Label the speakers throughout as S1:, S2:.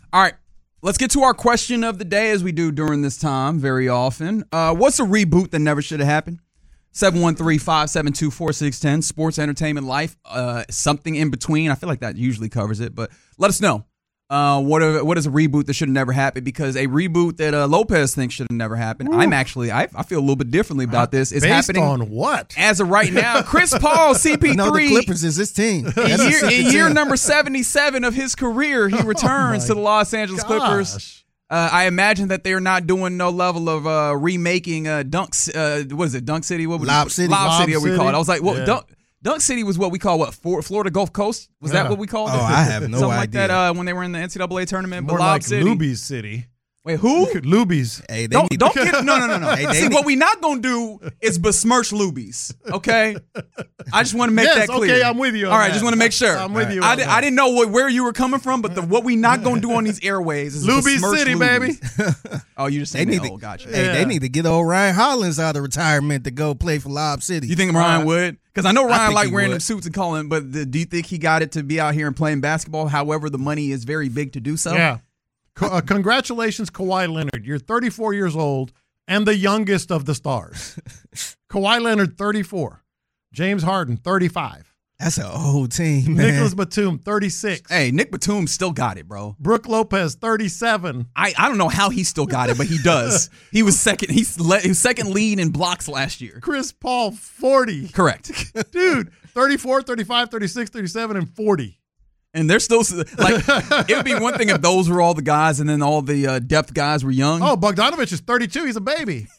S1: All right. Let's get to our question of the day, as we do during this time very often. What's a reboot that never should have happened? 713-572-4610. Sports, entertainment, life, something in between. I feel like that usually covers it, but let us know. What is a reboot that should have never happened? Because a reboot that Lopez thinks should have never happened. Ooh. I feel a little bit differently about this. It's happening
S2: on what?
S1: As of right now. Chris Paul, CP3.
S3: No, the Clippers is his team.
S1: In year number 77 of his career, he returns to the Los Angeles Clippers. I imagine that they're not doing no level of remaking Dunk City?
S3: Lob City.
S1: Lob City, we call it. I was like, well, Dunk City was what we call Florida Gulf Coast? Was that what we called it?
S3: Oh, I have no
S1: Something
S3: idea.
S1: like that when they were in the NCAA tournament.
S2: More
S1: but Lob
S2: like
S1: City.
S2: Luby's City.
S1: Wait, who?
S2: Luby's.
S3: Hey,
S1: don't get no.
S3: Hey,
S1: See, what we not gonna do is besmirch Luby's. Okay, I just want to make that clear.
S2: Okay, I'm with you.
S1: All right, just want to make sure.
S2: I'm with you.
S1: I didn't know where you were coming from, but what we not gonna do on these airways is
S2: Luby's City,
S1: Luby's.
S2: baby.
S1: Oh, you just saying that? Gotcha.
S3: Hey, they need to get old Ryan Hollins out of retirement to go play for Lob City.
S1: You think Ryan would? Because I know Ryan like wearing
S3: would.
S1: them suits and calling, but do you think he got it to be out here and playing basketball? However, the money is very big to do so.
S2: Yeah. Congratulations, Kawhi Leonard. You're 34 years old and the youngest of the stars. Kawhi Leonard, 34. James Harden, 35.
S3: That's an old team, man.
S2: Nicholas Batum, 36.
S1: Hey, Nick Batum still got it, bro.
S2: Brooke Lopez, 37.
S1: I don't know how he still got it, but he does. He was second. He was second lead in blocks last year.
S2: Chris Paul, 40.
S1: Correct.
S2: Dude, 34, 35, 36, 37, and 40.
S1: And they're still like, it would be one thing if those were all the guys and then all the depth guys were young.
S2: Oh, Bogdanovich is 32. He's a baby.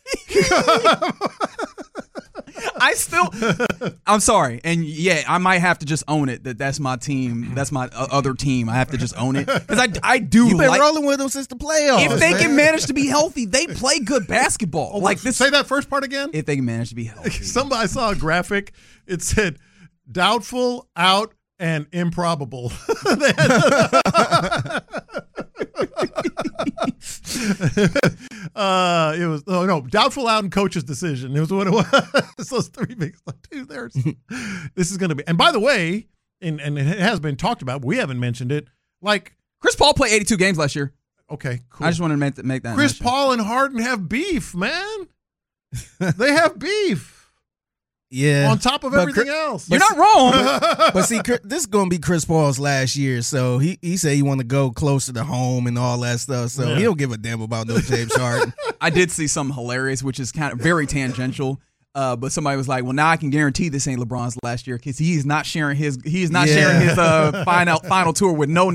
S1: I'm sorry. And yeah, I might have to just own it that's my team. That's my other team. I have to just own it. Because I do
S3: You've been rolling with them since the playoffs.
S1: If they can manage to be healthy, they play good basketball.
S2: Oh,
S1: like this.
S2: Say that first part again?
S1: If they can manage to be healthy.
S2: Somebody saw a graphic. It said, doubtful, out, and improbable. It was doubtful out and coach's decision. It was what it was. Those three big stuff. Dude, this is going to be. And by the way, and it has been talked about, but we haven't mentioned it. Like
S1: Chris Paul played 82 games last year.
S2: Okay, cool.
S1: I just wanted to make that.
S2: Chris Paul and Harden have beef, man. They have beef.
S3: Yeah.
S2: On top of everything else.
S1: You're not wrong.
S3: But see, this is going to be Chris Paul's last year, so he said he want to go closer to home and all that stuff, so he don't give a damn about no James Harden.
S1: I did see something hilarious, which is kind of very tangential. But somebody was like, "Well, now I can guarantee this ain't LeBron's last year because he is not sharing his final tour with no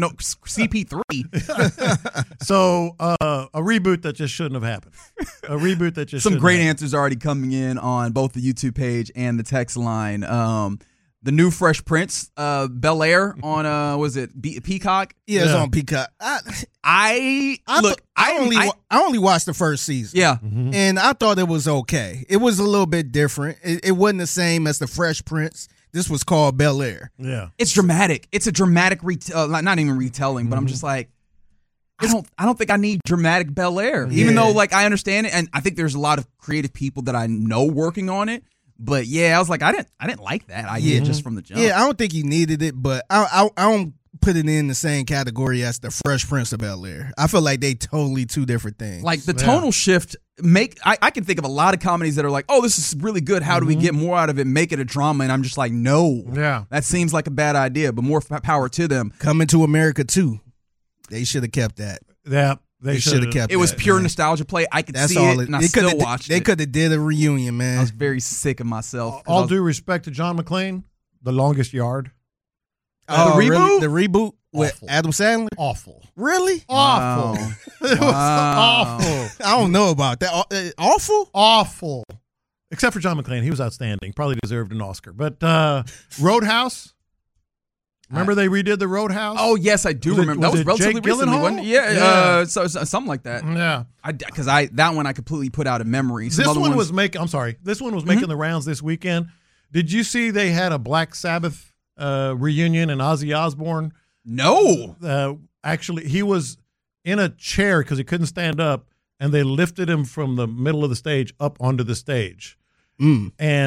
S1: CP3."
S2: So a reboot that just shouldn't have happened. A reboot that just
S1: some great
S2: happen.
S1: answers already coming in on both the YouTube page and the text line. The new Fresh Prince, Bel Air on was it Peacock?
S3: Yeah, it's on Peacock.
S1: I
S3: only watched the first season.
S1: Yeah,
S3: and I thought it was okay. It was a little bit different. It wasn't the same as the Fresh Prince. This was called Bel Air.
S2: Yeah,
S1: it's dramatic. It's a dramatic not even retelling, but I'm just like, I don't think I need dramatic Bel Air, even though like I understand it, and I think there's a lot of creative people that I know working on it. But yeah, I was like, I didn't like that idea just from the jump.
S3: Yeah, I don't think you needed it, but I don't put it in the same category as the Fresh Prince of Bel Air. I feel like they totally two different things.
S1: Like the tonal shift I can think of a lot of comedies that are like, oh, this is really good. How do we get more out of it? Make it a drama. And I'm just like, no.
S2: Yeah.
S1: That seems like a bad idea, but more power to them.
S3: Coming to America 2. They should have kept that.
S2: Yeah.
S3: They should have kept it.
S1: It was pure nostalgia play. I could see it, and I still watched it.
S3: They could have did a reunion, man.
S1: I was very sick of myself.
S2: All due respect to John McClane, The Longest Yard.
S1: The reboot?
S3: Really? The reboot with Adam Sandler?
S2: Awful.
S3: Really?
S2: Awful.
S1: Wow.
S2: It was awful.
S3: I don't know about that. Awful?
S2: Awful. Except for John McClane. He was outstanding. Probably deserved an Oscar. But Roadhouse. Remember they redid the Roadhouse?
S1: Oh, yes, I do remember. That was relatively recently, wasn't it? Yeah, so something like that.
S2: Yeah.
S1: Because that one I completely put out of memory.
S2: This one was making the rounds this weekend. Did you see they had a Black Sabbath reunion and Ozzy Osbourne?
S1: No.
S2: Actually, he was in a chair because he couldn't stand up, and they lifted him from the middle of the stage up onto the stage. And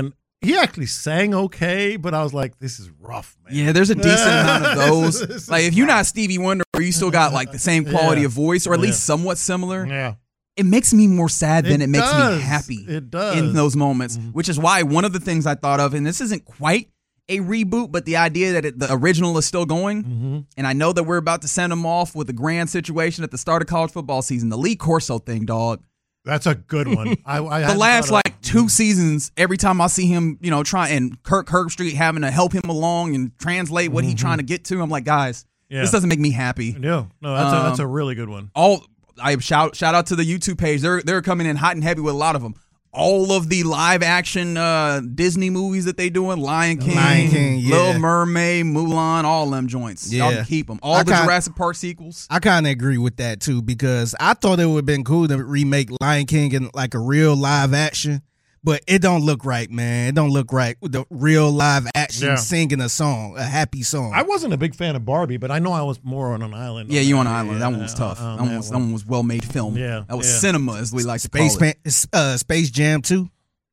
S2: he actually sang okay, but I was like, this is rough, man.
S1: Yeah, there's a decent amount of those.
S2: This
S1: Like
S2: is
S1: if you're
S2: rough.
S1: not Stevie Wonder, or you still got like the same quality
S2: Yeah.
S1: of voice, or at least
S2: Yeah.
S1: somewhat similar.
S2: Yeah.
S1: It makes me more sad than it makes me
S2: does.
S1: happy.
S2: It does.
S1: In those moments, which is why one of the things I thought of, and this isn't quite a reboot, but the idea that the original is still going, and I know that we're about to send them off with a grand situation at the start of college football season. The Lee Corso thing, dog.
S2: That's a good one. I
S1: The
S2: hadn't
S1: last
S2: thought of-
S1: like 2 seasons, every time I see him, try and Kirk Herbstreit having to help him along and translate what he's trying to get to, I'm like, guys,
S2: Yeah.
S1: this doesn't make me happy.
S2: No, that's a really good one.
S1: I shout out to the YouTube page. They're coming in hot and heavy with a lot of them. All of the live action Disney movies that they doing, Lion King,
S3: yeah.
S1: Little Mermaid, Mulan, all them joints. Y'all
S3: Yeah.
S1: can keep them. All
S3: I
S1: the
S3: kinda-
S1: Jurassic Park sequels.
S3: I kind of agree with that too, because I thought it would have been cool to remake Lion King in like a real live action, but it don't look right, man. It don't look right with the real live action
S2: Yeah.
S3: singing a song, a happy song.
S2: I wasn't a big fan of Barbie, but I know I was more on an island.
S1: Yeah, you on an
S2: that.
S1: island. That one was tough. That one was well made film.
S2: Yeah,
S1: That was
S2: yeah.
S1: cinema, as we like to call
S3: Space
S1: it.
S3: Space Jam 2.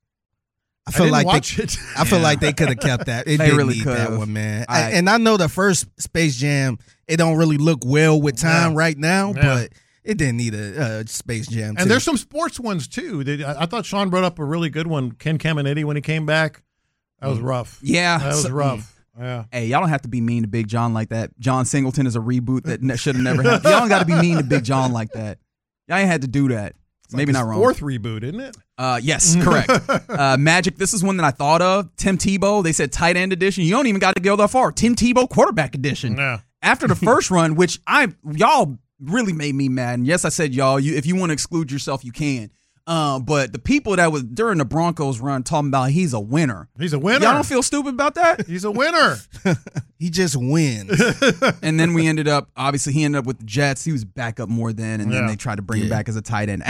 S3: I
S2: I
S3: feel
S2: didn't
S3: like
S2: watch it.
S3: I feel like they could have kept that. It
S1: They
S3: didn't
S1: really
S3: need that
S1: could've.
S3: one, man.
S1: I-
S3: And I know the first Space Jam, it don't really look well with time
S2: Yeah.
S3: right now,
S2: Yeah.
S3: but it didn't need a Space Jam 2.
S2: And there's some sports ones too. I thought Sean brought up a really good one. Ken Caminiti when he came back, that was rough.
S1: Yeah.
S2: That was
S1: so-
S2: rough. Yeah.
S1: Hey, y'all don't have to be mean to Big John like that. John Singleton is a reboot that should have never happened. Y'all don't got to be mean to Big John like that. Y'all ain't had to do that. Maybe
S2: His
S1: not wrong.
S2: Fourth reboot, isn't it?
S1: Yes, correct. Magic, this is one that I thought of. Tim Tebow, they said tight end edition. You don't even got to go that far. Tim Tebow quarterback edition.
S2: No.
S1: After the first run, which y'all really made me mad. And yes, I said y'all, if you want to exclude yourself, you can. But the people that was during the Broncos run talking about he's a winner.
S2: He's a winner.
S1: Y'all don't feel stupid about that?
S2: He's a winner.
S3: he just wins.
S1: And then we ended up, obviously, he ended up with the Jets. He was back up more then, and then
S2: Yeah.
S1: they tried to bring him back as a tight end.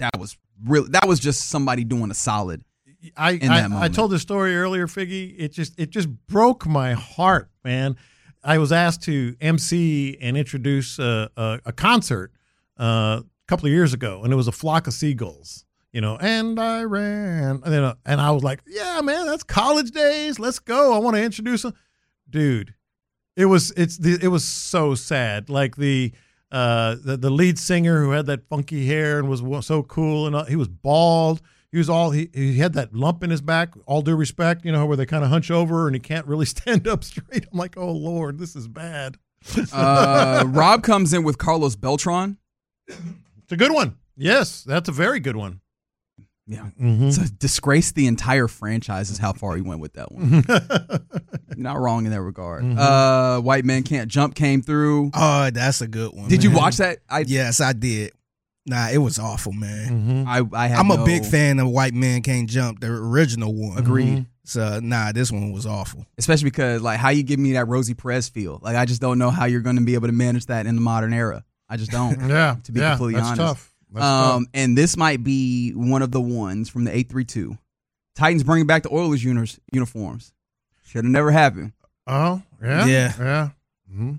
S1: That was just somebody doing a solid.
S2: I
S1: that moment.
S2: told this story earlier, Figgy. It just broke my heart, man. I was asked to MC and introduce a concert a couple of years ago, and it was a flock of seagulls. And I ran, and I was like, "Yeah, man, that's college days. Let's go. I want to introduce them, dude." It was so sad. Like the lead singer who had that funky hair and was so cool, and he was bald. He had that lump in his back. All due respect, where they kind of hunch over and he can't really stand up straight. I'm like, oh Lord, this is bad.
S1: Rob comes in with Carlos Beltran.
S2: It's a good one. Yes, that's a very good one.
S1: Yeah.
S2: Mm-hmm.
S1: So disgrace the entire franchise is how far he went with that one. You're not wrong in that regard. White Man Can't Jump came through.
S3: Oh, that's a good one.
S1: Did you
S3: man.
S1: watch that?
S3: Yes, I did. Nah, it was awful, man.
S1: I had
S3: I'm a
S1: no-
S3: big fan of White Man Can't Jump, the original one.
S1: Agreed.
S3: So, this one was awful.
S1: Especially because, like, how you give me that Rosie Perez feel. Like, I just don't know how you're going to be able to manage that in the modern era. I just don't.
S2: Yeah,
S1: To be completely
S2: that's
S1: honest.
S2: tough. That's tough.
S1: And this might be one of the ones from the 832. Titans bringing back the Oilers uniforms. Should have never happened.
S2: Oh, yeah,
S3: Yeah.
S2: Mm-hmm.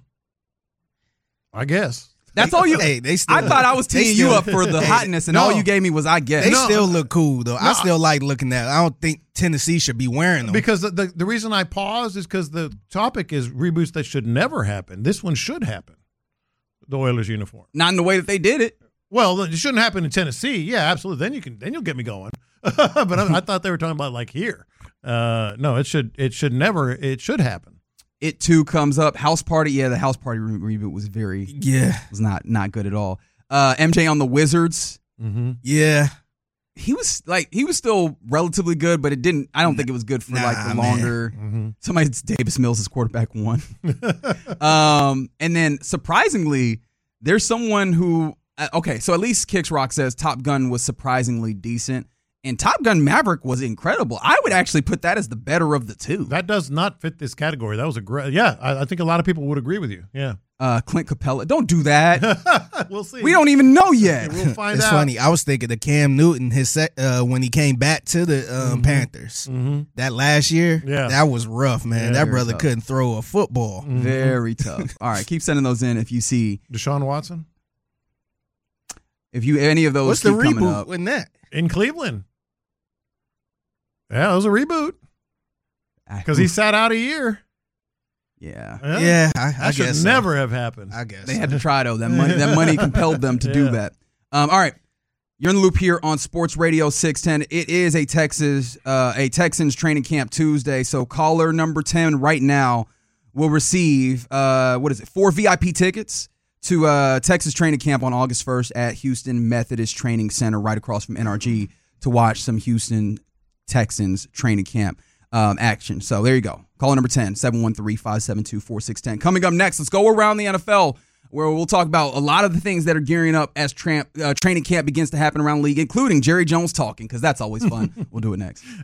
S2: I guess.
S1: That's all you.
S3: Hey, they still.
S1: I thought I was
S3: they
S1: teeing you
S3: still-
S1: up for the
S3: Hey,
S1: hotness, and
S2: no.
S1: all you gave me was I guess.
S3: They still look cool though. I still like looking at. I don't think Tennessee should be wearing them.
S2: Because the reason I paused is because the topic is reboots that should never happen. This one should happen. The Oilers uniform.
S1: Not in the way that they did it.
S2: Well, it shouldn't happen in Tennessee. Yeah, absolutely. Then you'll get me going. But I thought they were talking about like here. No, it should happen.
S1: It too comes up. House Party. Yeah, the House Party reboot was was not good at all. MJ on the Wizards.
S3: Yeah.
S1: He was still relatively good, but it didn't. I don't think it was good for like the
S3: Nah,
S1: longer. Somebody, Davis Mills is quarterback one. And then surprisingly, there's someone who. Okay, so at least Kicks Rock says Top Gun was surprisingly decent, and Top Gun Maverick was incredible. I would actually put that as the better of the two.
S2: That does not fit this category. That was a great. Yeah, I think a lot of people would agree with you. Yeah.
S1: Clint Capella, don't do that.
S2: We'll see.
S1: We don't even know yet.
S2: We'll find
S3: It's
S2: out.
S3: funny. I was thinking of Cam Newton when he came back to the Panthers that last year.
S2: Yeah.
S3: That was rough, man.
S2: Yeah,
S3: that
S1: very
S3: brother
S1: tough.
S3: couldn't throw a football.
S1: Very tough. All right, keep sending those in if you see
S2: Deshaun Watson
S1: any of those.
S3: What's the
S1: keep coming
S3: reboot
S1: up.
S3: in that?
S2: in Cleveland. Yeah, it was a reboot. because he sat out a year.
S1: Yeah.
S3: Yeah, I
S2: That should
S3: guess so.
S2: never have happened.
S3: I guess
S1: They had to try, though. That money compelled them to do that. All right. You're in the loop here on Sports Radio 610. It is a Texans training camp Tuesday. So caller number 10 right now will receive 4 VIP tickets to Texas training camp on August 1st at Houston Methodist Training Center right across from NRG to watch some Houston Texans training camp action. So there you go. Caller number 10, 713-572-4610. Coming up next, let's go around the NFL, where we'll talk about a lot of the things that are gearing up as training camp begins to happen around the league, including Jerry Jones talking, because that's always fun. We'll do it next.